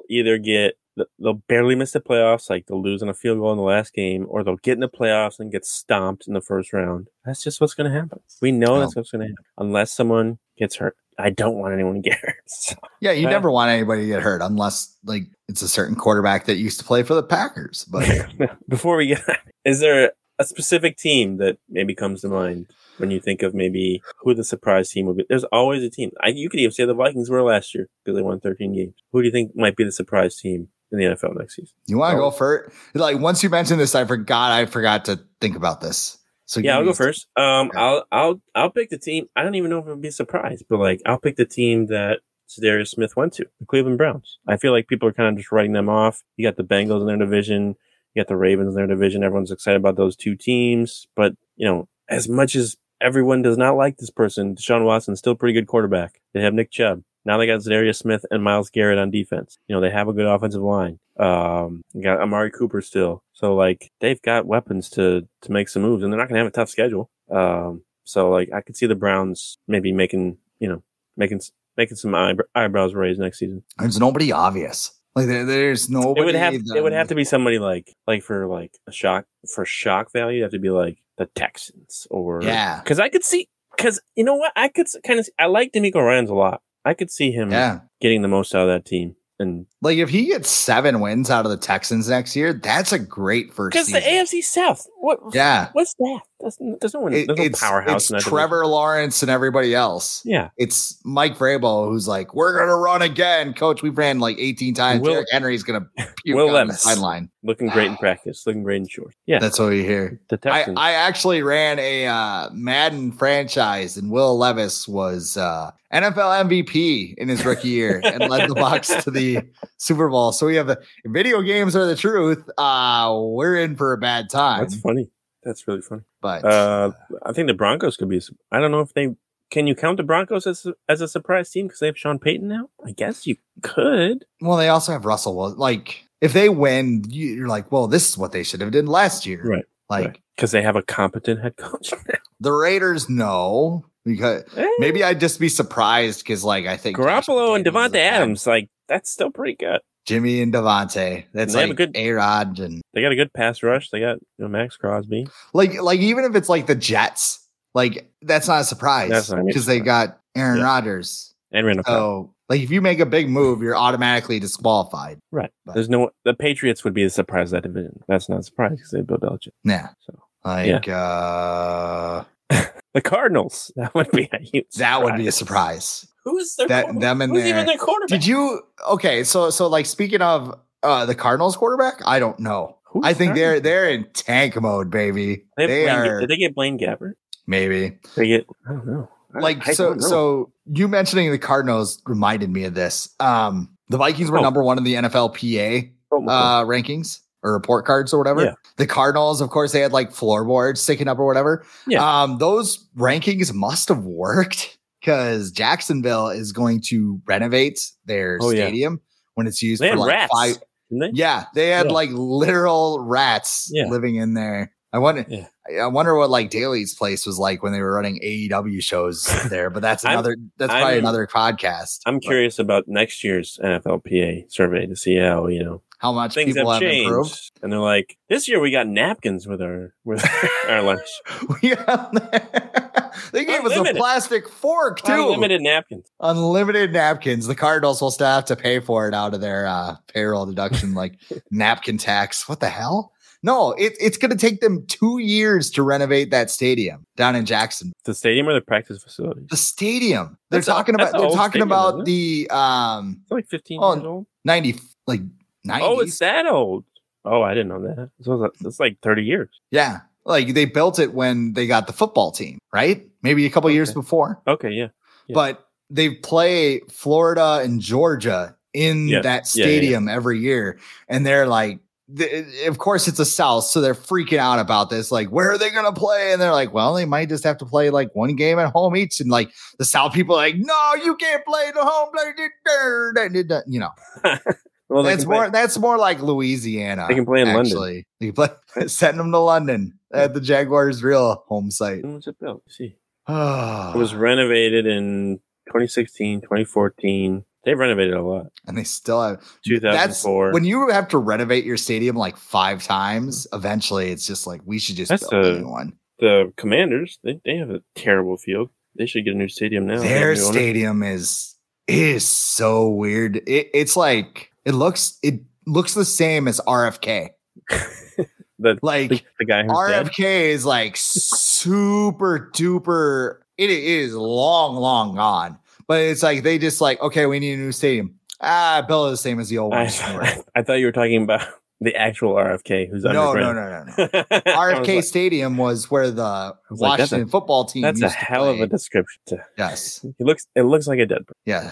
They'll barely miss the playoffs, like they'll lose on a field goal in the last game, or they'll get in the playoffs and get stomped in the first round. That's just what's going to happen. We know that's what's going to happen. Unless someone gets hurt. I don't want anyone to get hurt. So. Yeah, you never want anybody to get hurt unless like it's a certain quarterback that used to play for the Packers. But before we get is there a specific team that maybe comes to mind when you think of maybe who the surprise team would be? There's always a team. You could even say the Vikings were last year because they won 13 games. Who do you think might be the surprise team in the NFL next season. You want to go first? Like once you mentioned this, I forgot to think about this. So yeah, I'll go first. I'll pick the team. I don't even know if it'll be a surprise, but like I'll pick the team that Za'Darius Smith went to, the Cleveland Browns. I feel like people are kind of just writing them off. You got the Bengals in their division, you got the Ravens in their division. Everyone's excited about those two teams, but as much as everyone does not like this person, Deshaun Watson's still a pretty good quarterback. They have Nick Chubb. Now they got Za'Darius Smith and Myles Garrett on defense. They have a good offensive line. You got Amari Cooper still. So like they've got weapons to make some moves, and they're not going to have a tough schedule. So like I could see the Browns maybe making some eyebrows raised next season. There's nobody obvious. Like there's nobody. It would have to be somebody like for shock value. It'd have to be like the Texans or Because I could see. Because you know what, I could kind of. I like DeMeco Ryans a lot. I could see him getting the most out of that team. And like if he gets 7 wins out of the Texans next year, that's a great first season. Because the AFC South, what's that? There's no powerhouse. It's Trevor Lawrence and everybody else. Yeah, it's Mike Vrabel who's like, we're gonna run again, coach. We've ran like 18 times. Derrick Henry's gonna puke on the sideline. Looking great in practice, looking great in shorts. Yeah, that's what you hear. The Texans. I actually ran a Madden franchise, and Will Levis was NFL MVP in his rookie year and led the Bucs to the Super Bowl. So we have video games are the truth. We're in for a bad time. That's funny. That's really funny. But I think the Broncos could be. I don't know if they can. You count the Broncos as a surprise team because they have Sean Payton now? I guess you could. Well, they also have Russell. Like if they win, you're like, well, this is what they should have done last year, right? Like because they have a competent head coach now. The Raiders, no. Because maybe I'd just be surprised because, like, I think Garoppolo and Devontae Adams, like, that's still pretty good. Jimmy and Devontae, that's like A-Rod, and they got a good pass rush. They got Max Crosby. Like even if it's like the Jets, like that's not a surprise because they got Aaron Rodgers and Randall Cobb. So, like, if you make a big move, you're automatically disqualified. Right. But the Patriots would be a surprise of that division. That's not a surprise because they Bill Belichick. Yeah. So the Cardinals. That would be a huge surprise. That would be a surprise. Who's their them in Who's there? Even their quarterback? Did you? Okay, so like speaking of the Cardinals quarterback, I don't know. I think they're in tank mode, baby. They are. Did they get Blaine Gabbert? Maybe they get. I don't know. So you mentioning the Cardinals reminded me of this. The Vikings were number 1 in the NFLPA rankings or report cards or whatever. Yeah. The Cardinals, of course, they had like floorboards sticking up or whatever. Yeah. Those rankings must have worked because Jacksonville is going to renovate their stadium when it's used for like rats, 5. Didn't they? Yeah, they had like literal rats living in there. I wonder what like Daly's place was like when they were running AEW shows there, but that's probably another podcast. I'm curious about next year's NFLPA survey to see how much things people have changed. Improved. And they're like, this year we got napkins with our lunch. They gave us a plastic fork too. Unlimited napkins. Unlimited napkins. The Cardinals will still have to pay for it out of their payroll deduction, like napkin tax. What the hell? No, it's going to take them 2 years to renovate that stadium down in Jackson. The stadium or the practice facility? The stadium. They're talking about the it's like 15 years old. 90 like 90s. Oh, it's that old. Oh, I didn't know that. So it's like 30 years. Yeah. Like they built it when they got the football team, right? Maybe a couple years before. Okay, yeah. But they play Florida and Georgia in that stadium every year. And they're like, of course it's the South, so they're freaking out about this. Like, where are they going to play? And they're like, well, they might just have to play like one game at home each. And like the South people are like, no, you can't play the home play. You know, well, that's more like Louisiana. They can play in London. They play, send them to London at the Jaguars' real home site. When was it built? Let's see. It was renovated in 2016, 2014. They've renovated a lot. And they still have 2004. When you have to renovate your stadium like 5 times, eventually it's just like, we should just build a new one. The Commanders, they have a terrible field. They should get a new stadium now. Their stadium is so weird. It's like, it looks the same as RFK. the guy who's RFK dead? is like super duper. It is long gone. But it's like they just like, okay, we need a new stadium. Bill is the same as the old one. I thought you were talking about the actual RFK, who's underground. No. RFK Stadium was where the Washington football team. That's a hell of a description. Yes, it looks like a dead person. Yeah,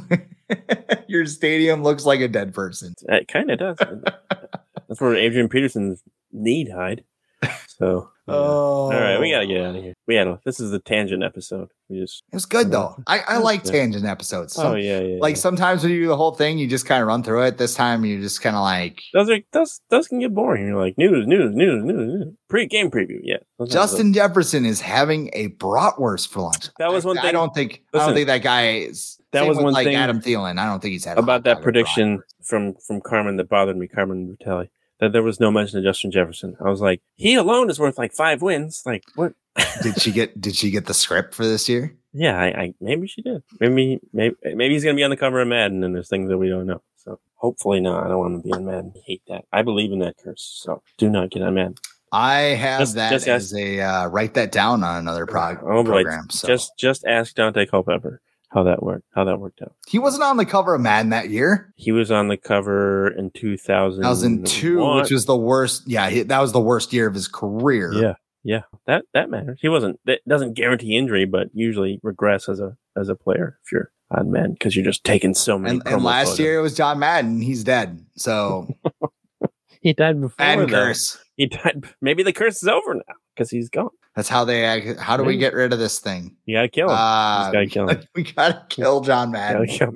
your stadium looks like a dead person. It kind of does. That's where Adrian Peterson's knee hide. So, all right, we gotta get out of here. This is the tangent episode. It was good though. I like tangent episodes. Yeah. Like sometimes when you do the whole thing, you just kind of run through it. This time, you just kind of like those can get boring. You're like news. Pre-game preview. Yeah. Justin Jefferson is having a bratwurst for lunch. That was one thing. I don't think that guy is. That was one thing. Adam Thielen. I don't think he's had about that prediction from Carmen that bothered me. Carmen Vitelli. That there was no mention of Justin Jefferson. I was like, he alone is worth like 5 wins. Like, what? Did she get the script for this year? Yeah, I maybe she did. Maybe he's gonna be on the cover of Madden, and there's things that we don't know. So hopefully not. I don't want to be on Madden. I hate that. I believe in that curse. So do not get on Madden. I have that as a write that down on another program. So just ask Dante Culpepper how that worked out. He wasn't on the cover of Madden that year. He was on the cover in 2002, which was the worst. Yeah, that was the worst year of his career. Yeah, that matters. He wasn't. That doesn't guarantee injury, but usually regress as a player if you're on Madden because you're just taking so many. And last year it was John Madden. He's dead. So he died before. And curse. He died. Maybe the curse is over now because he's gone. That's how they act. How do we get rid of this thing? You gotta kill him. We gotta kill John Madden. This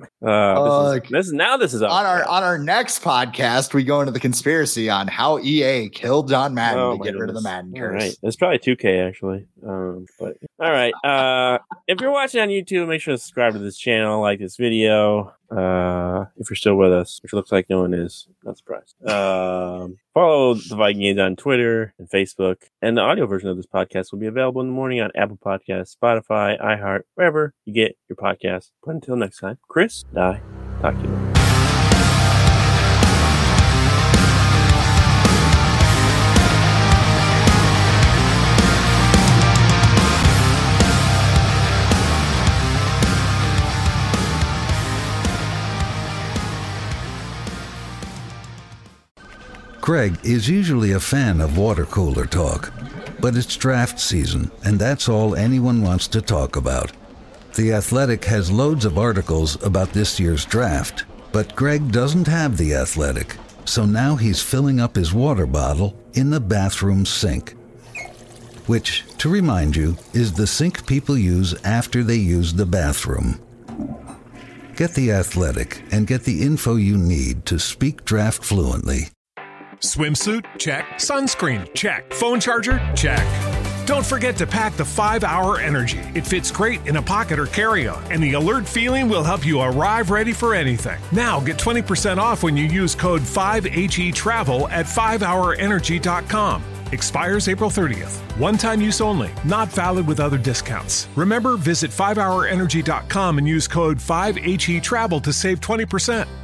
is on our next podcast. We go into the conspiracy on how EA killed John Madden to get rid of the Madden curse. Right. It's probably 2K actually. But all right. If you're watching on YouTube, make sure to subscribe to this channel, like this video. If you're still with us, which looks like no one is, not surprised. Follow the Vikings on Twitter and Facebook, and the audio version of this podcast will be available in the morning on Apple Podcasts, Spotify, iHeart, wherever you get your podcasts. But until next time, Chris and I talk to you later. Greg is usually a fan of water cooler talk, but it's draft season, and that's all anyone wants to talk about. The Athletic has loads of articles about this year's draft, but Greg doesn't have The Athletic, so now he's filling up his water bottle in the bathroom sink. Which, to remind you, is the sink people use after they use the bathroom. Get The Athletic and get the info you need to speak draft fluently. Swimsuit? Check. Sunscreen? Check. Phone charger? Check. Don't forget to pack the 5-Hour Energy. It fits great in a pocket or carry-on, and the alert feeling will help you arrive ready for anything. Now get 20% off when you use code 5HETRAVEL at 5hourenergy.com. Expires April 30th. One-time use only. Not valid with other discounts. Remember, visit 5hourenergy.com and use code 5HETRAVEL to save 20%.